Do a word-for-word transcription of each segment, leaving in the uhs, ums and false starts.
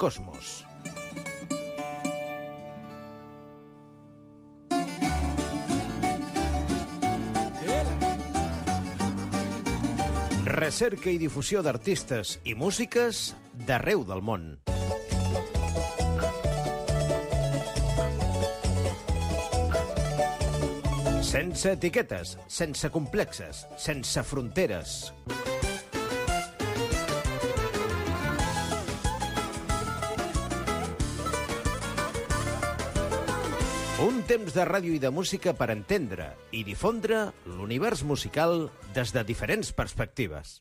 Cosmos. Recerca i difusió d'artistes i músiques d'arreu del món. Sense etiquetes, sense complexes, sense fronteres. Un temps de ràdio i de música per entendre i difondre l'univers musical des de diferents perspectives.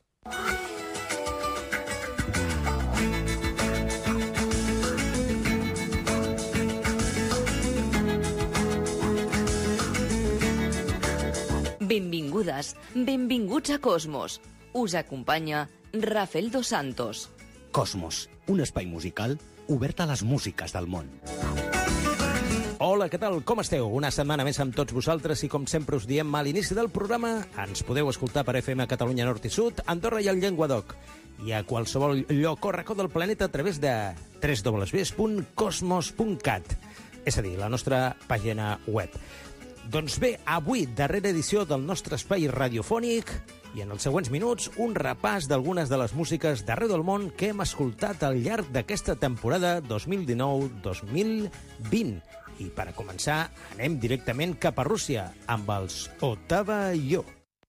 Benvingudes, benvinguts a Cosmos. Us acompanya Rafael Dos Santos. Cosmos, un espai musical obert a les músiques del món. Hola, què tal? Com esteu? Una setmana més amb tots vosaltres i, com sempre us diem a l'inici del programa, ens podeu escoltar per F M Catalunya Nord i Sud, Andorra i el Llenguadoc, i a qualsevol lloc o racó del planeta a través de w w w punt cosmos punt cat, és a dir, la nostra pàgina web. Doncs bé, avui, darrera edició del nostre espai radiofònic, i en els següents minuts, un repàs d'algunes de les músiques d'arreu del món que hem escoltat al llarg d'aquesta temporada dos mil dinou dos mil vint. I per a començar, anem directament cap a Rússia amb els Ottava Yo.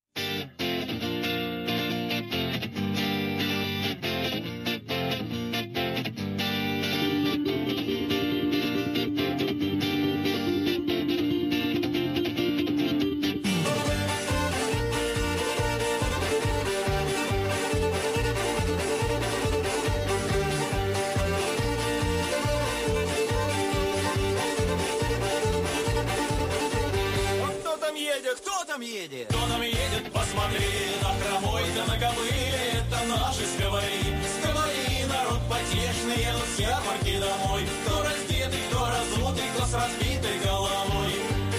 Кто нам едет, посмотри, на хромой да на ковыле, это наши сковори. Сковори, народ потешный, едут с ярмарки домой. Кто раздетый, кто разутый, кто с разбитой головой.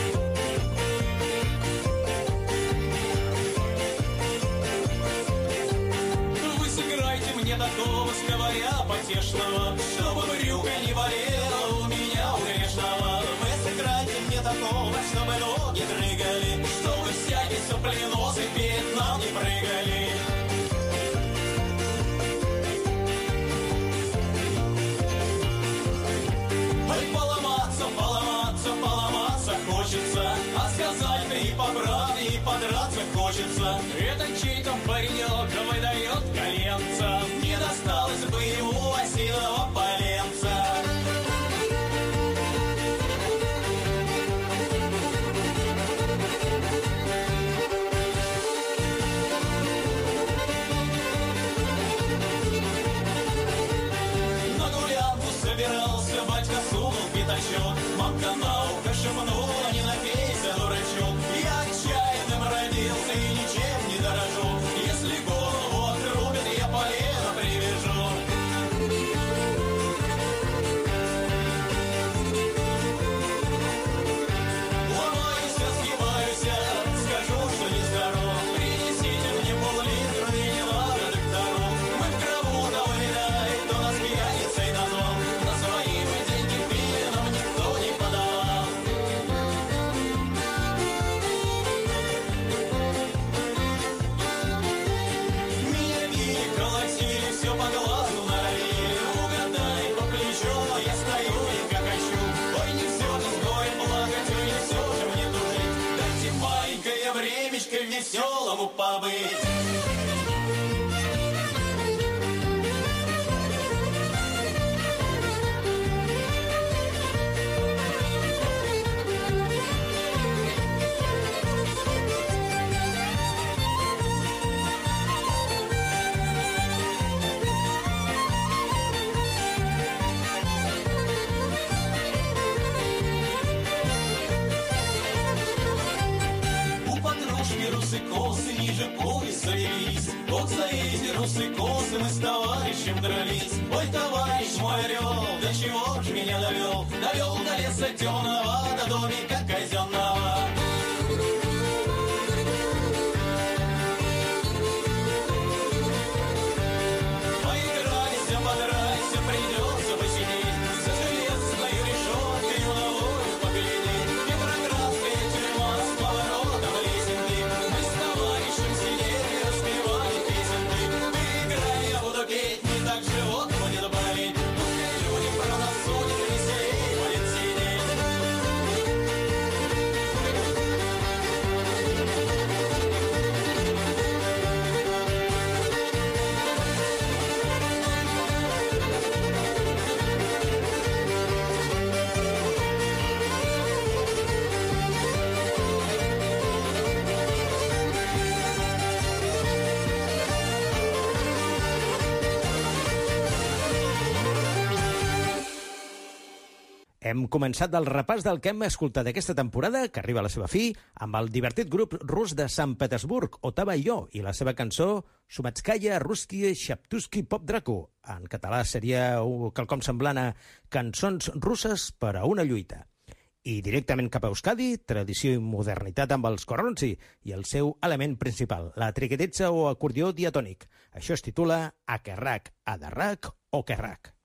Вы сыграйте мне такого сковаря потешного, чтобы брюка не болела у меня у грешного. Вы сыграйте мне такого, чтобы ноги дрыгали, чтобы всякий сопленосый перед нам не прыгали. Ой, поломаться, поломаться, поломаться хочется, а сказать-то и по правде, и подраться хочется. Это чей там паренек выдает коленца, не досталось бы ему осиного поленца. Собирался, батька сунул пятачок, мамка на ухо шепнула, не напейся, дурачок. Я отчаянным родился и ничем не дорожу, если голову отрубят, я полено привяжу. Ломаюсь, сгибаюсь, скажу, что нездоров. Принесите мне пол-литра и не надо доктору. Мы в крову довыдали, кто нас пьяницей назвал. Свои мы деньги пили, нам никто не подавал. Меня били, колотили, все по глазу норовили. Угадай по плечу, но я стою и какачу. Ой, не все же с горем плакать, ой, не все же мне тужить. Дайте маленькое времечко веселому побыть. Русы косы ниже пояса велись. Вот за эти русы косы мы с товарищем дрались. Ой, товарищ мой орел, до чего ж меня довел? Довел до леса темного, до домика казенного. Поиграйся, подрайся, придется быть Hem començat el repàs del que hem escoltat aquesta temporada, que arriba a la seva fi, amb el divertit grup rus de Sant Petersburg, Otava i jo, i la seva cançó Sumatskaya Ruskie Shaptuski Pop Draco. En català seria quelcom semblant a Cançons russes per a una lluita. I directament cap a Euskadi, tradició i modernitat amb els Corronzi i el seu element principal, la triquetitza o acordió diatònic. Això es titula Akerrak, Adarrak o Kerrak.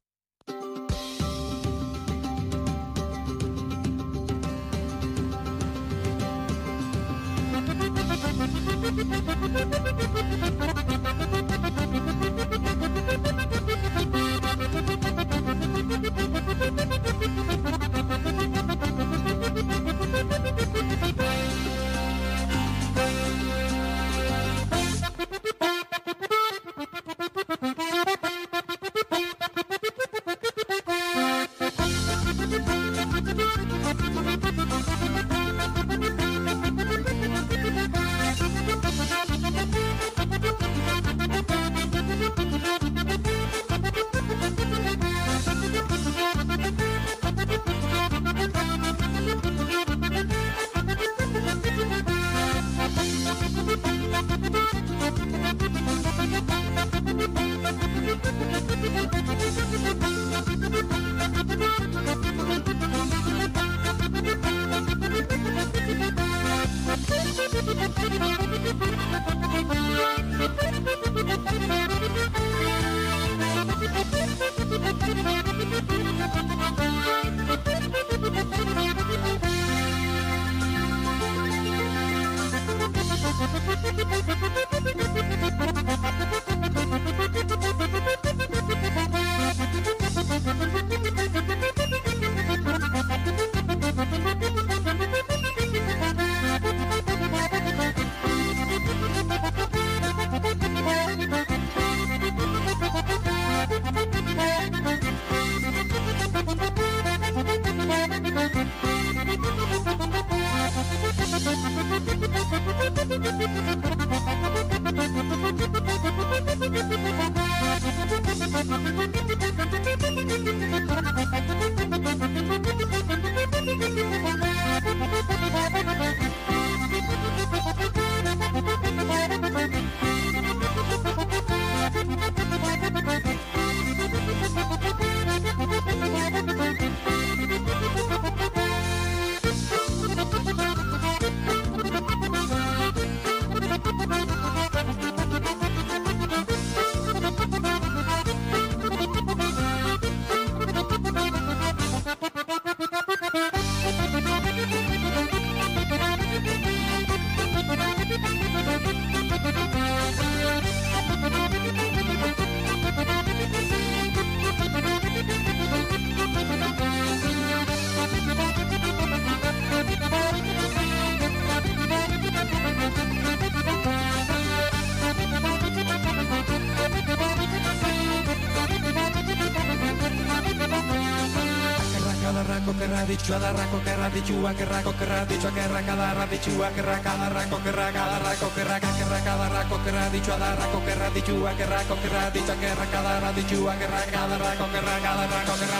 Dicho a darraco que radichu a que raco que radicho a que racada radichu a que racada raco que racada raco que raca que racada raco que radicho a darraco que radichu a que raco que radicho a que racada radichu a que racada raco que racada raco que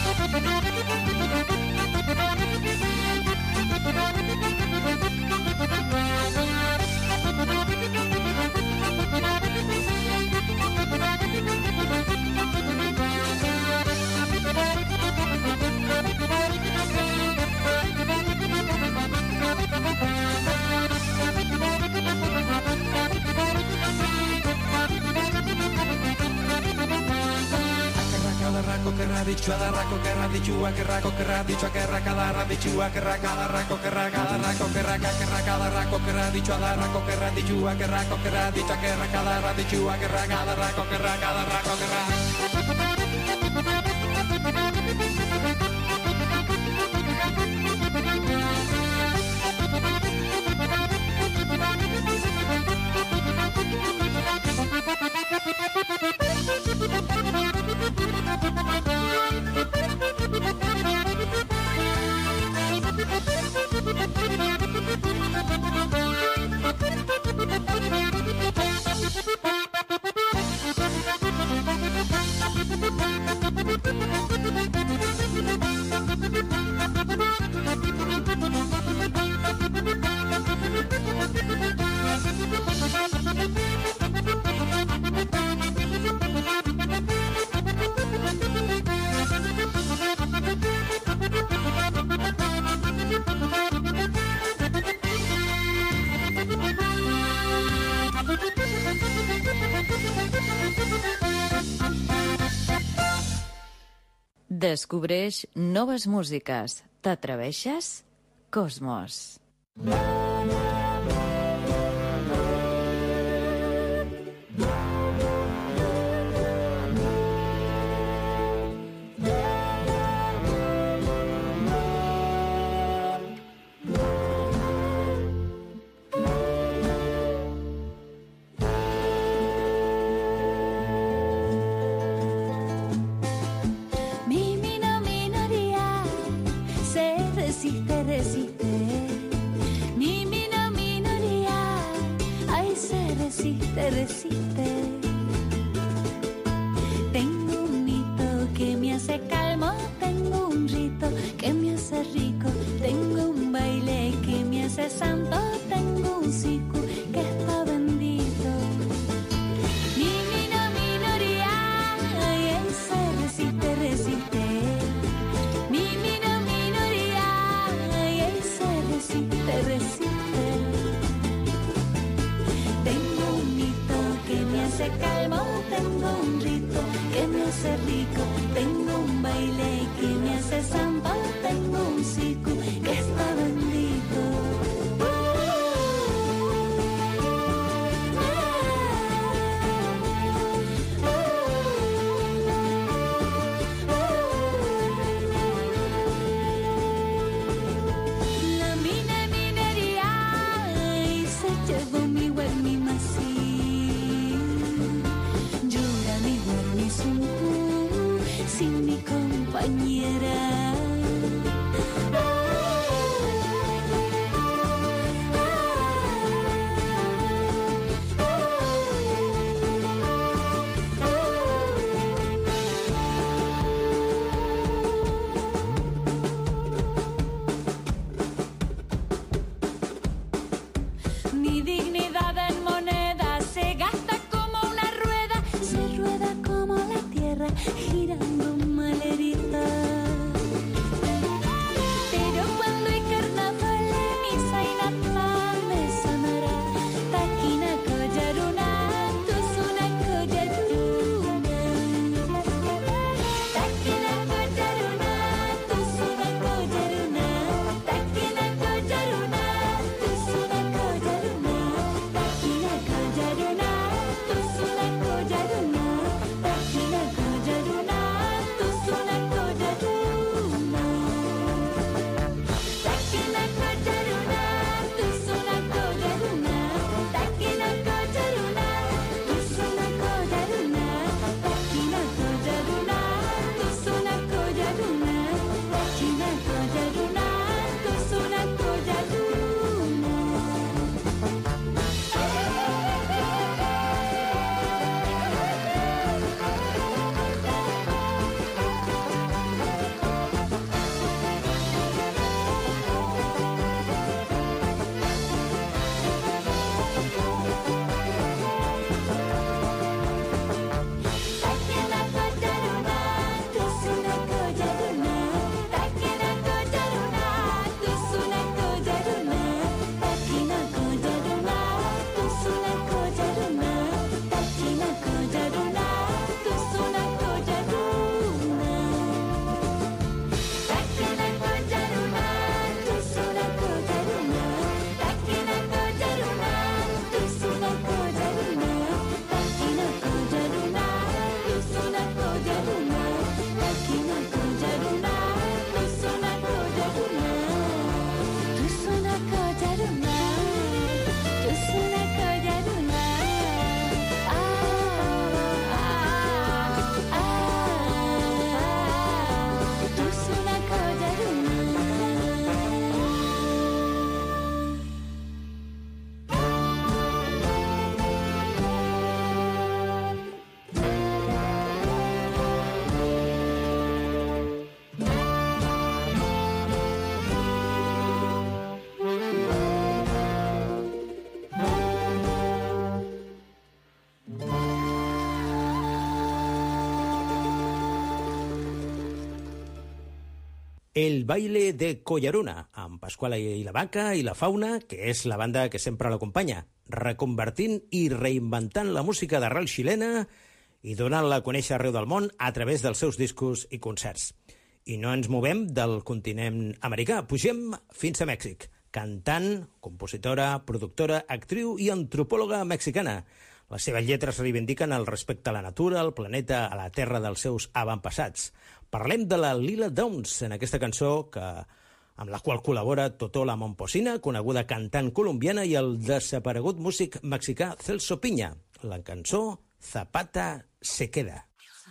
raco que radichu a darraco que radichu a que raco que radicho a que racada radichu a que racada raco que racada raco que raca que racada raco que radichu a darraco que radichu a que raco que radicho a que racada radichu a que racada raco que racada raco que racada Descobreix noves músiques. T'atreveixes? Cosmos. Resiste, resiste. Tengo un mito que me hace calmo, tengo un rito que me hace rico, tengo un baile que me hace santo, tengo un siku que está bendito. Mi mino minoría, ay, ay, se resiste, resiste. Mi mino minoría, ay, ay, se resiste, resiste. Se calma, tengo un rito que me hace rico, tengo un baile que me hace samba, tengo un siku que está bendito. La mina minería y se llevó mi web, mi masi. Sin mi compañera. Mi dignidad en moneda se gasta como una rueda, se rueda como la tierra, girando malerita. Pero cuando hay carnaval, misa y Natal me sonará taquina collaruna, tuzuna collaruna. Taquina collaruna, tuzuna collaruna. Taquina collaruna, tuzuna collaruna. Taquina collaruna, tuzuna collaruna. Taquina collaruna, tuzuna collaruna. Taquina collaruna, tuzuna collaruna. Taquina collaruna, tuzuna collaruna. Taquina collaruna, tuzuna collaruna. Taquina collaruna, tuzuna collaruna. Taquina collaruna, tuzuna collaruna. Taquina collaruna, tuzuna collaruna. Taquina collaruna, tuzuna collaruna. Taquina collaruna, tuzuna collaruna. Taquina collaruna, tuzuna collaruna. Taquina collaruna, tuzuna collaruna. Taquina collaruna, tuzuna collaruna. Taquina collaruna, tuzuna collaruna. Tuzuna collaruna, tuzuna collaruna. Ah, ah, ah, tuzuna collaruna. El baile de Collaruna, amb Pasquala i la Vaca i la Fauna, que és la banda que sempre l'acompanya, reconvertint i reinventant la música d'arrel xilena i donant-la a conèixer arreu del món a través dels seus discos i concerts. I no ens movem del continent americà, pugem fins a Mèxic. Cantant, compositora, productora, actriu i antropòloga mexicana. Les seves lletres reivindiquen el respecte a la natura, al planeta, a la terra dels seus avantpassats. Parlem de la Lila Downs en aquesta cançó que, amb la qual col·labora Totó la Momposina, coneguda cantant colombiana, i el desaparegut músic mexicà Celso Piña. La cançó Zapata se queda.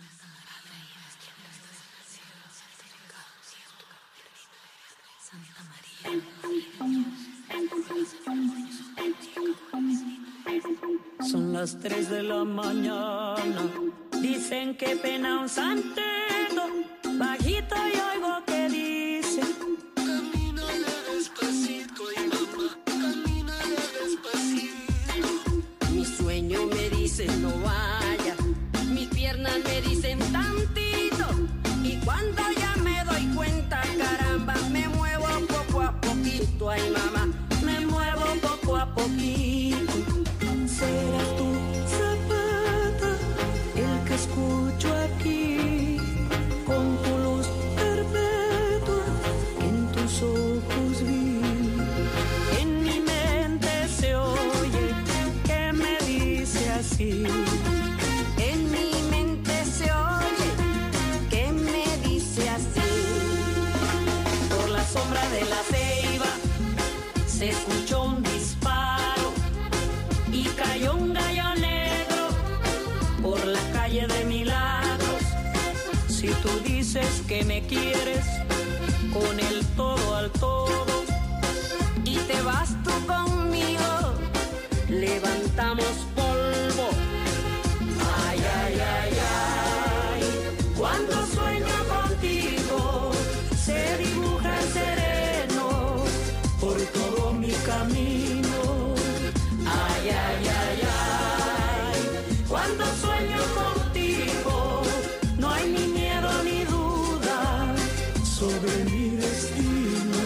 Son las tres de la mañana, dicen que pena un santero, bajito y oigo que dice: camínale despacito, y mamá, camínale despacito. Mi sueño me dice no vaya, mis piernas me dicen tantito, y cuando ya me doy cuenta, caramba, me muevo poco a poquito, ay mamá, me muevo poco a poquito. Serás tú, Zapata, el que escucho aquí, con tu luz perpetua en tus ojos vi. En mi mente se oye que me dice así. En mi mente se oye que me dice así. Por la sombra de la ceiba se escuchó un disparo y cayó un gallo negro por la calle de Milagros. Si tú dices que me quieres con el todo al todo y te vas tú conmigo, levantamos polvo. Ay, ay, ay, ay, cuando sueño contigo se dibuja el sereno por todo mi camino. Ay, ay, ay, ay, cuando sueño contigo no hay ni miedo ni duda sobre mi destino.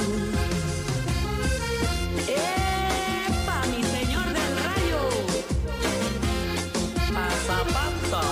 ¡Epa, mi señor del rayo! A Zapata.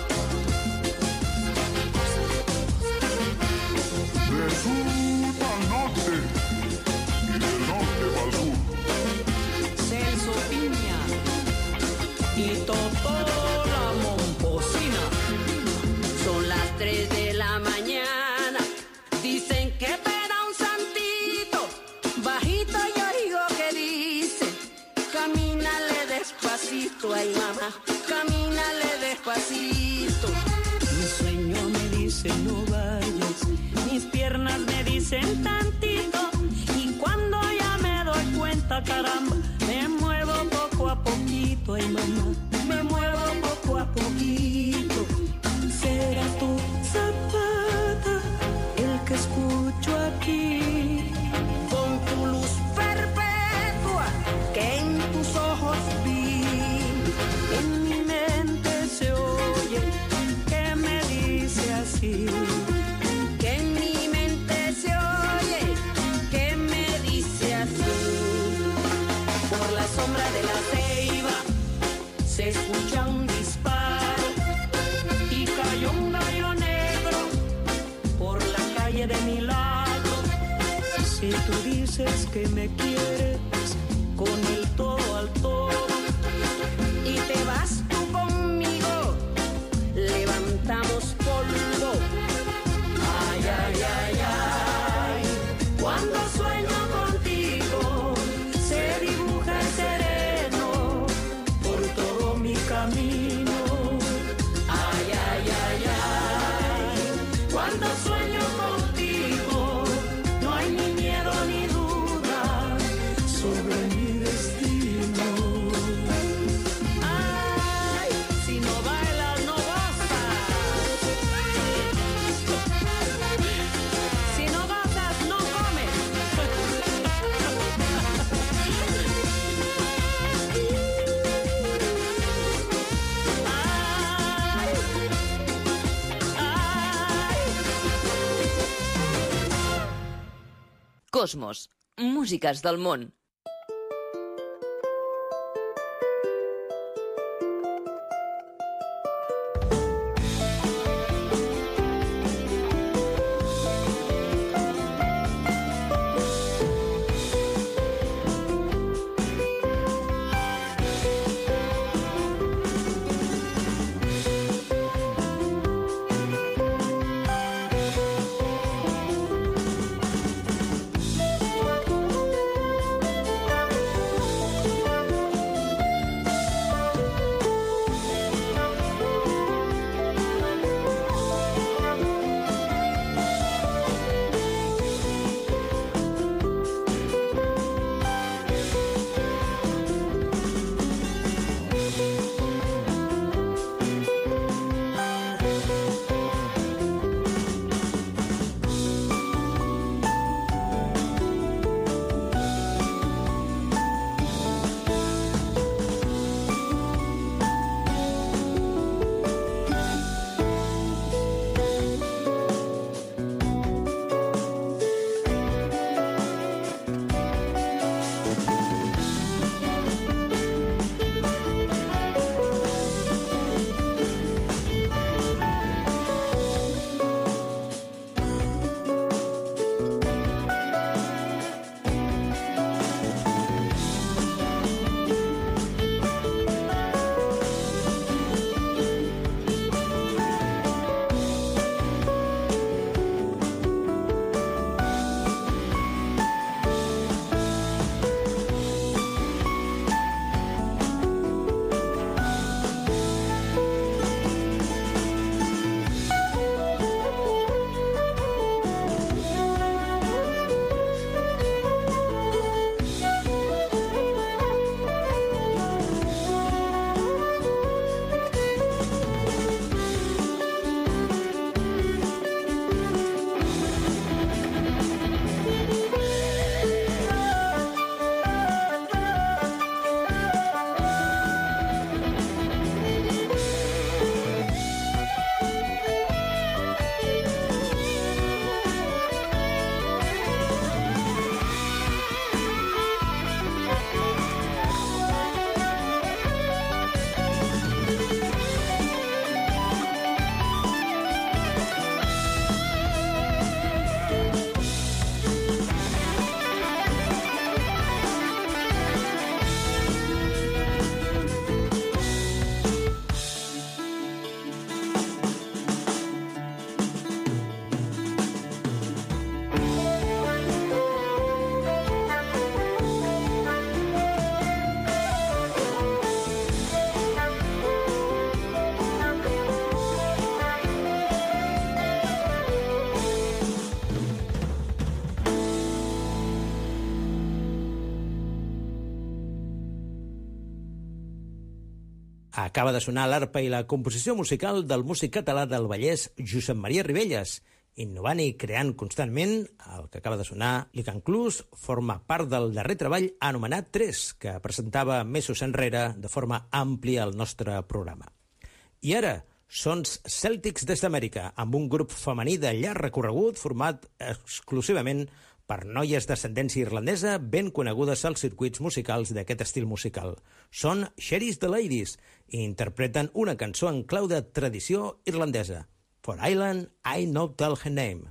Del sur al norte y del norte al sur. Celso Piña y Totó la Momposina. Son las tres de la mañana, dicen que pena un santito, bajito yo oigo que dice: camínale despacito, ay mamá, camínale despacito. Mi sueño me dice no vayas, mis piernas me dicen tantito, y cuando ya me doy cuenta, caramba, me muevo poco a poquito, ay mamá, me muevo poco a poquito. Serás tú, Zapata, el que escucho aquí, con tu luz perpetua que en tus ojos vi. En mi mente se oye que me dice así. Que en mi mente se oye que me dice así. Por la sombra de la ceiba se escucha un disparo y cayó un gallo negro por la calle de Milagro. Si tú dices que me quieres con el todo al todo y te vas tú conmigo, levantamos polvo. Ay, ay, ay, ay, cuando sueño contigo se dibuja el sereno por todo mi camino. Ay, ay, ay, ay, cuando sueño contigo no hay ni miedo ni duda sobre mi destino. Ay, si no bailas no gozas, si no gozas no comes. Cosmos, músiques del món. Acaba de sonar l'arpa i la composició musical del músic català del Vallès, Josep Maria Ribelles, innovant i creant constantment. El que acaba de sonar, l'Icanclús, forma part del darrer treball anomenat tres, que presentava mesos enrere de forma àmplia al nostre programa. I ara, sons cèltics des d'Amèrica, amb un grup femení de llarg recorregut format exclusivament per noies d'ascendència irlandesa ben conegudes als circuits musicals d'aquest estil musical. Són Cherries the Ladies i interpreten una cançó en clau de tradició irlandesa. For Ireland, I No Tell Her Name.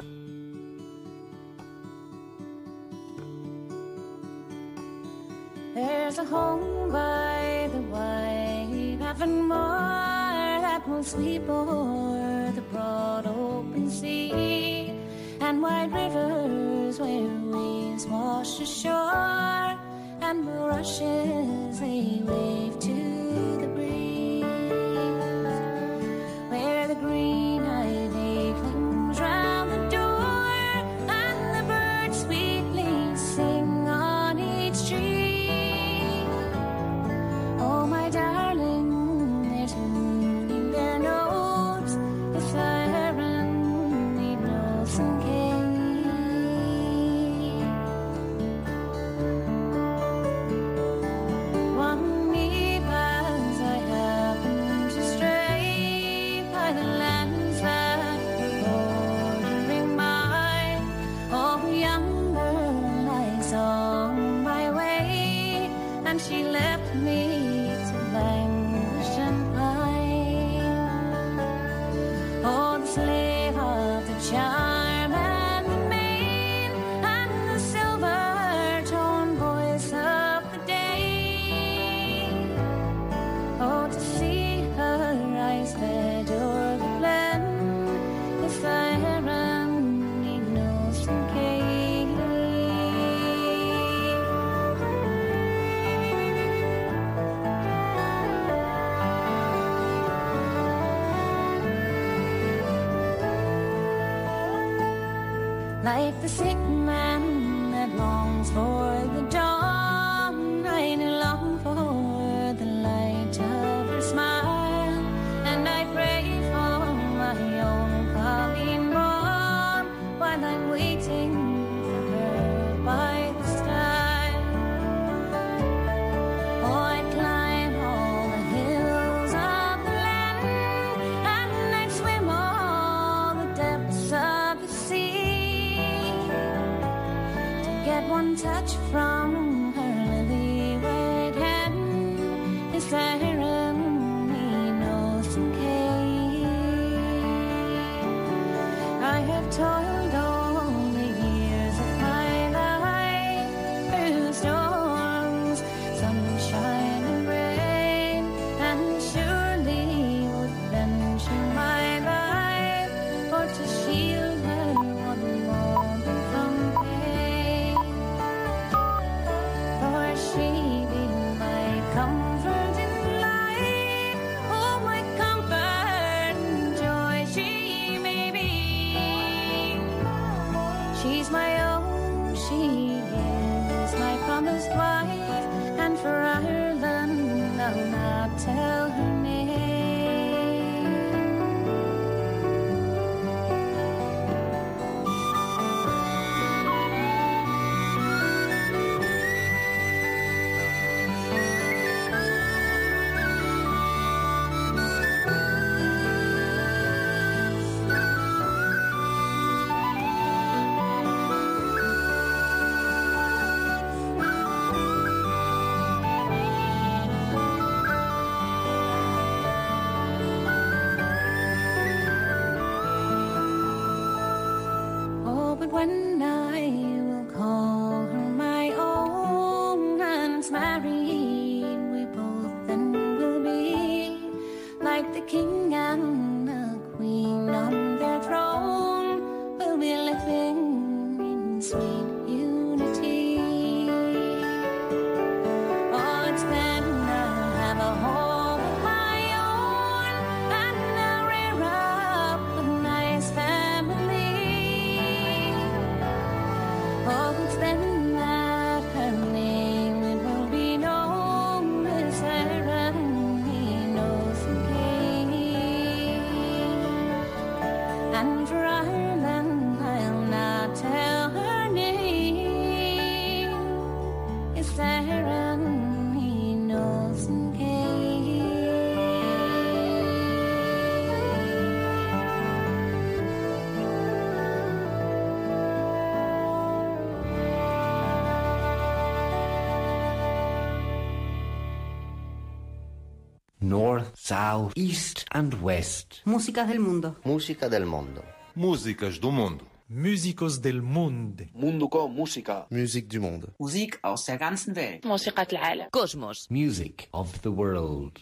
There's a home by the Wye, Avonmore, that will sweep o'er the broad open sea, and wide rivers where waves wash ashore, and the rushes they wave to the breeze, where the green ivy clings round the door, and the birds sweetly sing on each tree. Oh, my darling, they're tuning their notes, the siren need no singing. One eve as I happened to stray by the lands that were bordering mine, oh, yonder lies on my way, and she left me to languish and pine. Oh, the slave of the charm and the main, and the silver-toned voice of the day. Oh, to see her eyes fed o'er the glen, the siren need no sinking. Like the sick man that longs for the dawn, I do long for the light of her smile, and I pray for my own Colleen Bawn while I'm waiting for her by the stile. Oh, I'd climb all the hills of the land, and I'd swim all the depths of the sea, get one touch from her lily white hand, the ceremony knows some cake. I have toiled all the years of my life through storms, sunshine and rain, and surely would venture my life for to shield her one moment from pain. For she be my comfort in life, oh, my comfort and joy she may be. She's my own, she is my promised wife, and for Ireland I'll not tell her name. Oh, but when I will call her my own, and it's married, we both then will be like the king and the queen on their throne. We'll be living in sweet unity. Oh, it's then I'll have a home of my own, and I'll rear up a nice family. Oh, it's then that her name it will be known as Sarah And for Ireland, I'll not tell her name. It's there and he knows and North, South, East and West. Músicas del mundo. Música del mundo. Músicas do mundo. Músicos del mundo. Munduko Musica. Musik du Monde. Musik aus der ganzen Welt. موسيقى العالم. Cosmos. Music of the world.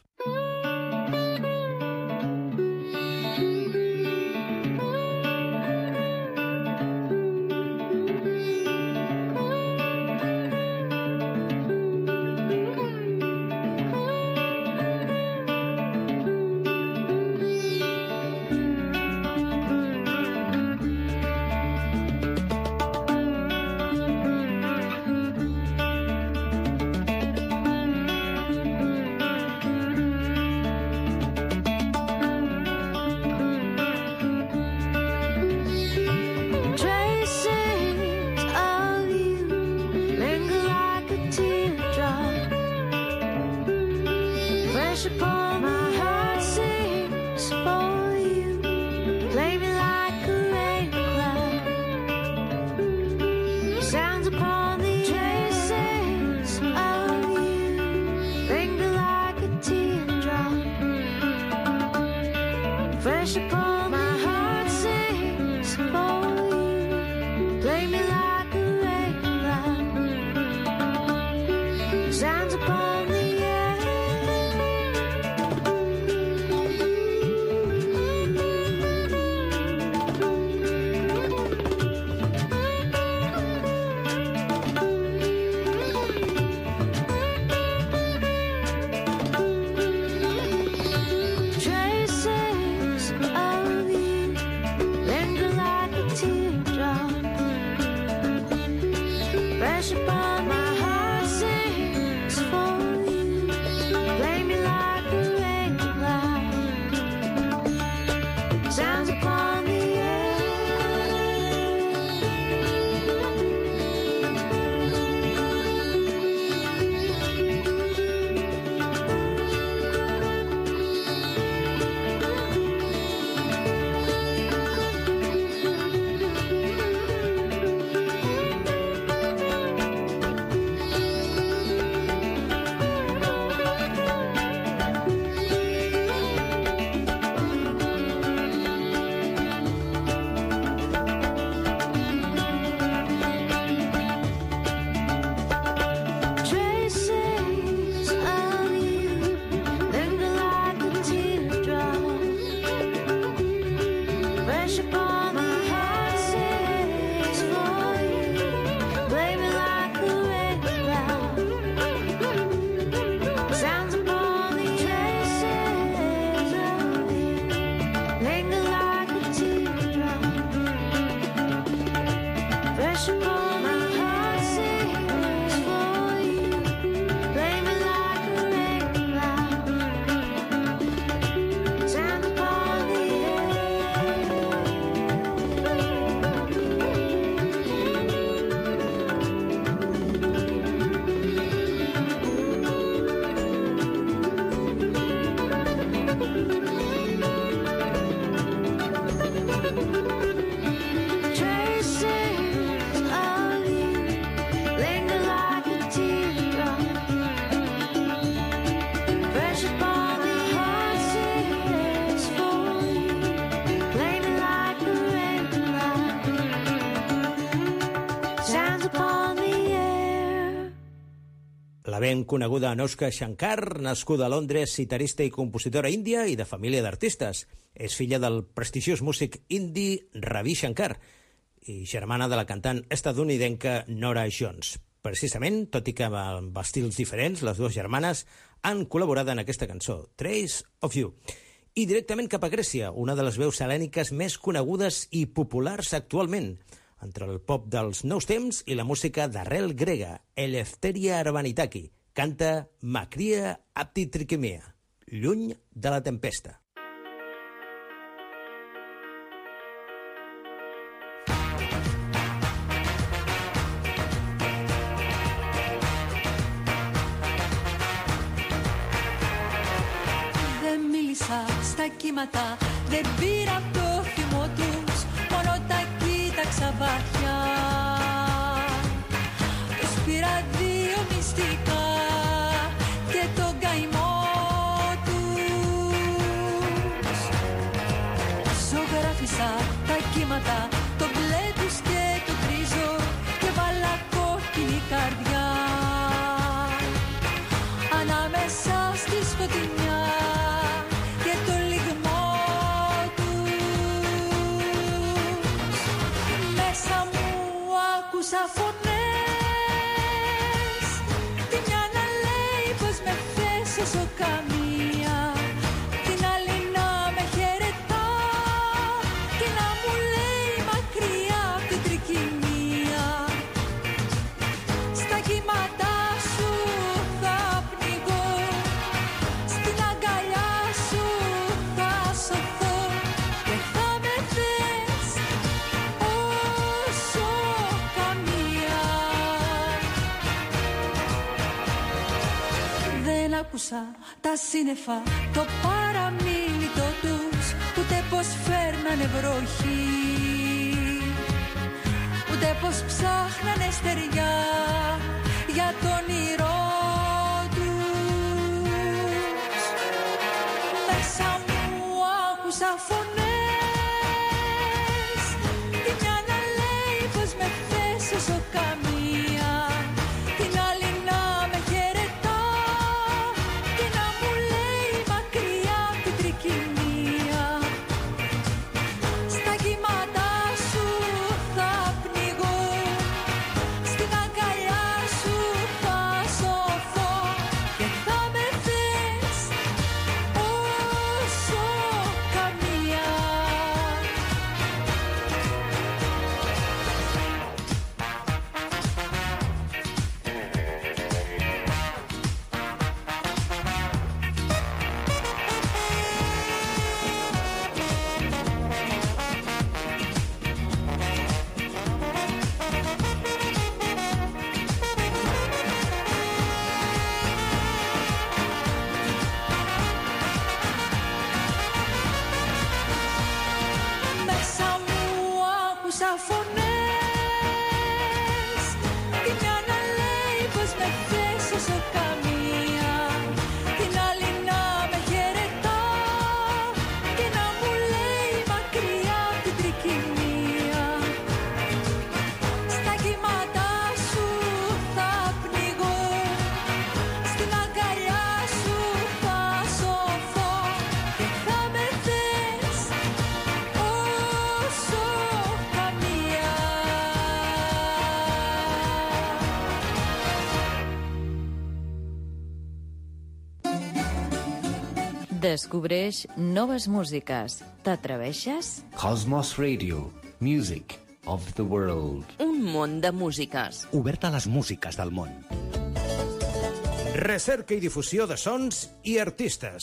La ben coneguda Anushka Shankar, nascuda a Londres, citarista i compositora índia i de família d'artistes. És filla del prestigiós músic indi Ravi Shankar i germana de la cantant estadounidenca Norah Jones. Precisament, tot i que amb estils diferents, les dues germanes han col·laborat en aquesta cançó, Trace of You. I directament cap a Grècia, una de les veus helèniques més conegudes i populars actualment, entre el pop dels nous temps i la música d'arrel grega, Eleftheria Arvanitaki, canta Makria Aptitrikimia, lluny de la tempesta. Ζωγράφισα στα κύματα, δεν πήρα το θυμό τους, μόνο τα κοίταξα βαθιά. Τους πήρα δύο μυστικά και τον καημό τους. Ζωγράφισα τα κύματα, το μπλε τους και το γκρίζο και βάλα κόκκινη καρδιά ανάμεσα στη σκοτεινιά και το λιγμό τους. Μέσα μου άκουσα φωνές, τη μια να λέει πως με θες όσο καμία, την άλλη να με χαιρετά και να μου λέει μακριά απ' την τρικυμία. Στα κύματα σου θα πνιγώ, στην αγκαλιά σου θα σωθώ και θα με θες όσο καμία. Δεν άκουσα τα σύννεφα, το παραμίλητο τους, ούτε πως φέρνανε βροχή, ούτε πως ψάχνανε στεριά για το όνειρό τους. Μέσα μου άκουσα φωνές, τη μια να λέει πως με θες όσο καμία, την άλλη να με χαιρετά και να μου λέει μακριά απ' την τρικυμία. Στα κύματα σου θα πνιγώ, στην αγκαλιά σου θα σωθώ και θα με θες όσο καμία. Μέσα μου άκουσα φωνές, τη μια να λέει πως με θες όσο καμία, την άλλη να με χαιρετά και να μου λέει μακριά απ' την τρικυμία. Στα κύματα σου θα πνιγώ, στην αγκαλιά σου θα σωθώ και θα με θες όσο καμία. Descobreix noves músiques. T'atreveixes? Cosmos Radio. Music of the world. Un món de músiques. Oberta a les músiques del món. Recerca i difusió de sons i artistes.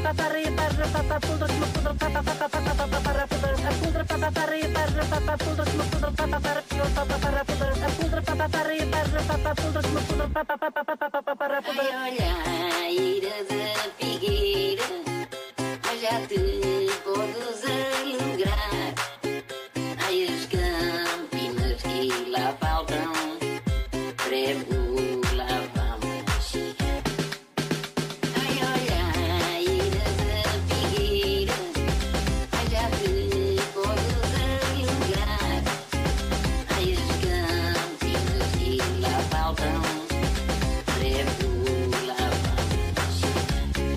olha, ira da figueira, mas já te podes alegrar. Ai, as campinas que lá faltam, breve lá vamos chegar. Ai, olha, ira da figueira, mas já te podes alegrar. Ai, as campinas que lá faltam, breve lá vamos chegar.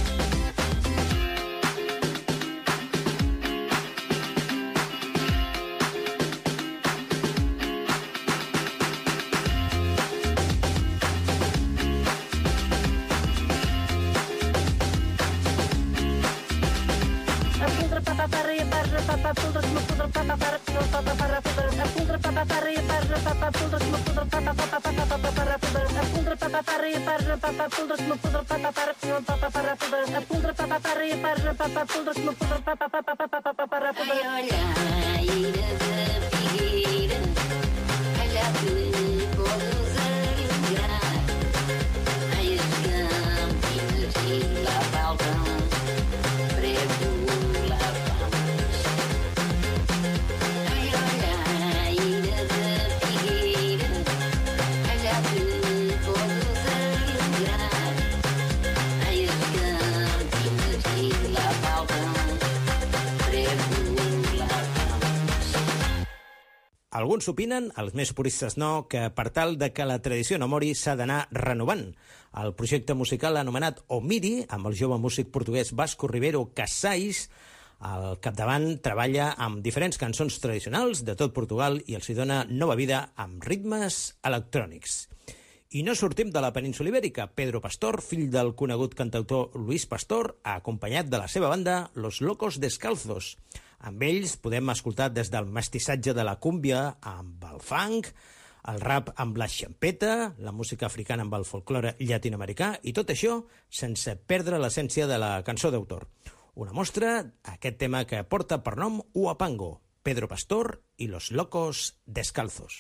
Ai, olha, ira da figueira, mas já te podes alegrar. Ai, as campinas que lá faltam, breve lá vamos. Ai, olha, ira da figueira, mas já te podes alegrar. Ai, as campinas que lá faltam, breve lá vamos. Alguns opinen, els més puristes no, que per tal de que la tradició no mori s'ha d'anar renovant. El projecte musical anomenat Omiri, amb el jove músic portuguès Vasco Ribeiro Casais, al capdavant treballa amb diferents cançons tradicionals de tot Portugal i els hi dona nova vida amb ritmes electrònics. I no sortim de la península Ibèrica. Pedro Pastor, fill del conegut cantautor Luis Pastor, ha acompanyat de la seva banda Los Locos Descalzos. Amb ells podem escoltar des del mestissatge de la cúmbia amb el funk, el rap amb la xampeta, la música africana amb el folklore llatinoamericà, i tot això sense perdre l'essència de la cançó d'autor. Una mostra, aquest tema que porta per nom Uapango, Pedro Pastor i Los Locos Descalzos.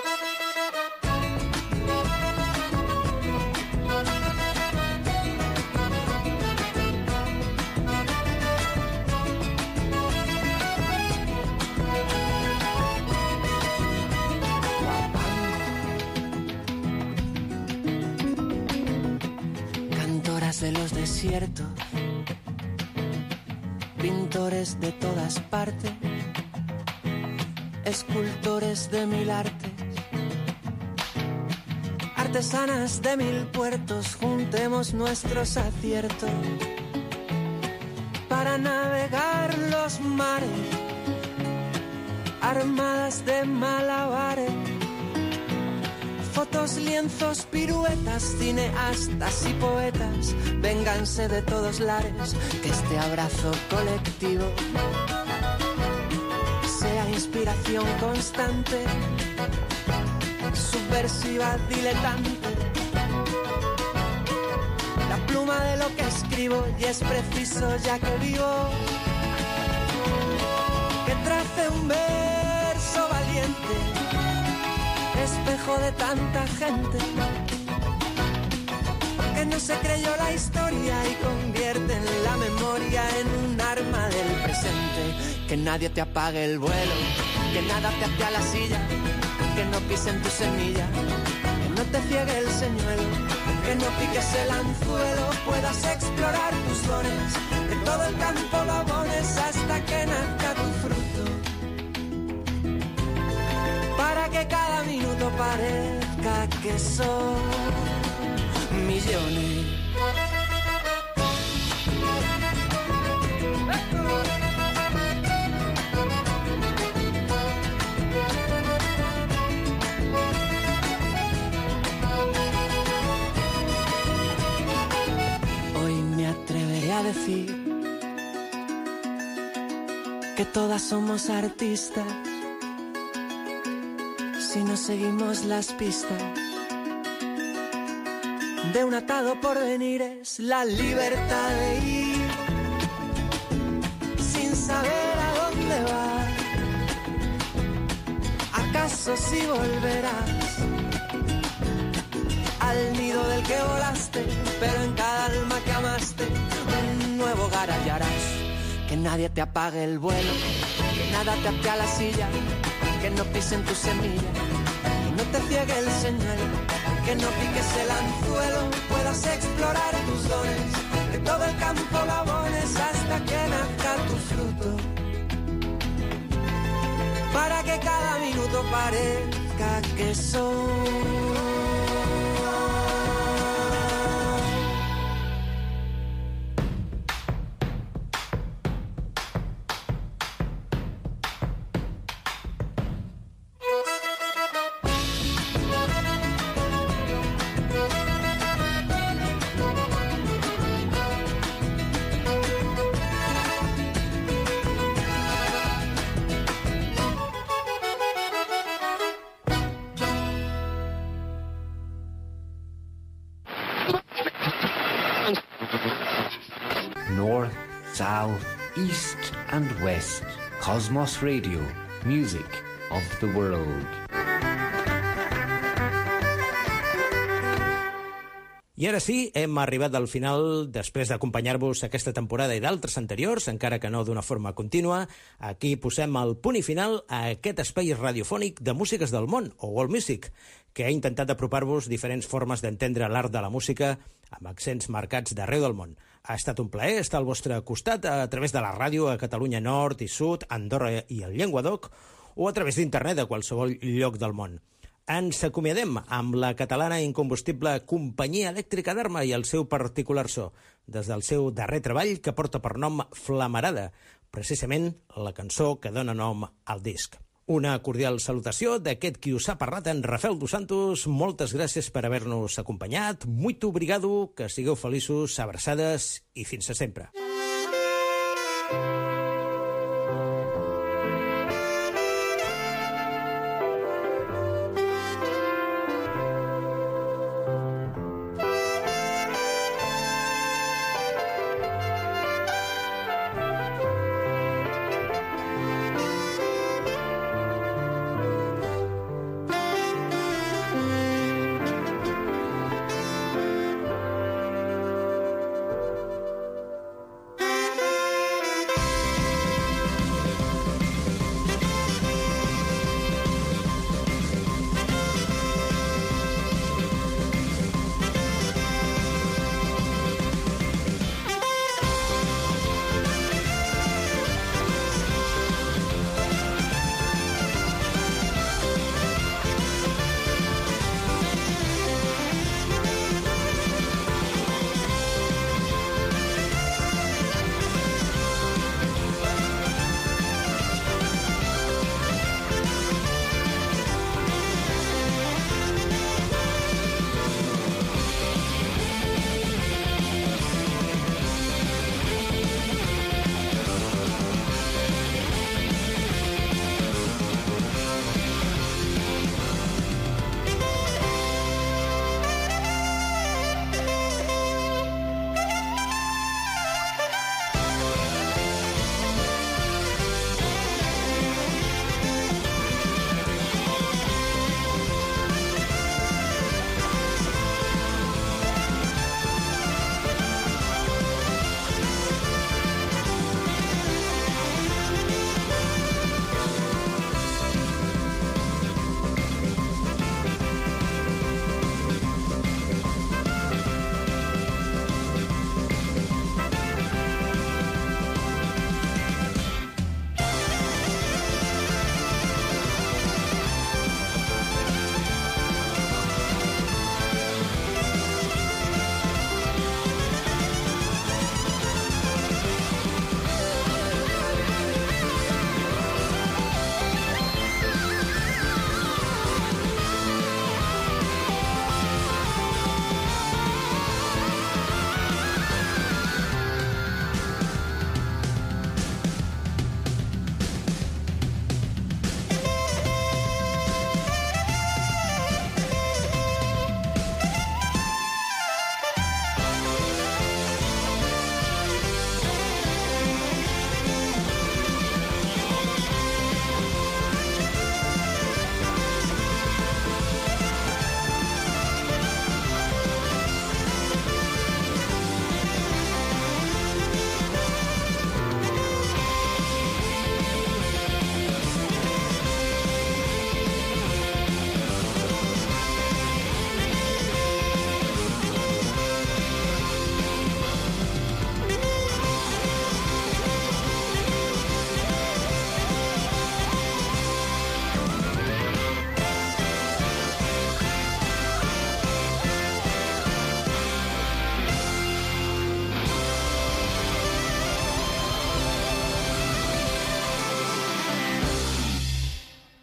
Cantoras de los desiertos, pintores de todas partes, escultores de mil artes, artesanas de mil puertos, juntemos nuestros aciertos para navegar los mares, armadas de malabares. Fotos, lienzos, piruetas, cineastas y poetas, vénganse de todos lares, que este abrazo colectivo sea inspiración constante, subversiva, diletante. La pluma de lo que escribo y es preciso ya que vivo, que trace un verso valiente, espejo de tanta gente que no se creyó la historia y convierte en la memoria en un arma del presente. Que nadie te apague el vuelo, que nada te ate a la silla, que no pisen tu semilla, que no te ciegue el señuelo, que no piques el anzuelo, puedas explorar tus dones, que todo el campo lo abones hasta que nazca tu fruto, para que cada minuto parezca que son millones. Hoy me atreveré a decir que todas somos artistas si no seguimos las pistas. de un atado porvenir es la libertad de ir sin saber a dónde vas. ¿Acaso si volverás al nido del que volaste, pero en cada alma que amaste un nuevo hogar hallarás? Que nadie te apague el vuelo, que nada te ate a la silla, que no pisen tu semilla, que no te ciegue el señuelo, que no piques el anzuelo, puedas explorar tus dones, que todo el campo lo abones hasta que nazca tu fruto, para que cada minuto parezca que son. North, South, East and West. Cosmos Radio. Music of the world. I ara sí, hem arribat al final, després d'acompanyar-vos aquesta temporada i d'altres anteriors, encara que no d'una forma contínua. Aquí posem el punt i final a aquest espai radiofònic de músiques del món, o World Music, que ha intentat apropar-vos diferents formes d'entendre l'art de la música amb accents marcats d'arreu del món. Ha estat un plaer estar al vostre costat a través de la ràdio a Catalunya Nord i Sud, Andorra i el Llenguadoc, o a través d'internet a qualsevol lloc del món. Ens acomiadem amb la catalana incombustible Companyia Elèctrica d'Arma i el seu particular so, des del seu darrer treball que porta per nom Flamarada, precisament la cançó que dona nom al disc. Una cordial salutació d'aquest qui us ha parlat, en Rafael dos Santos. Moltes gràcies per haver-nos acompanyat. Muito obrigado, que sigueu feliços, abraçades i fins a sempre.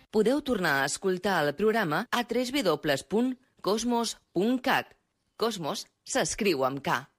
Podeu tornar a escoltar el programa a w w w punt cosmos punt cat. Cosmos s'escriu amb K.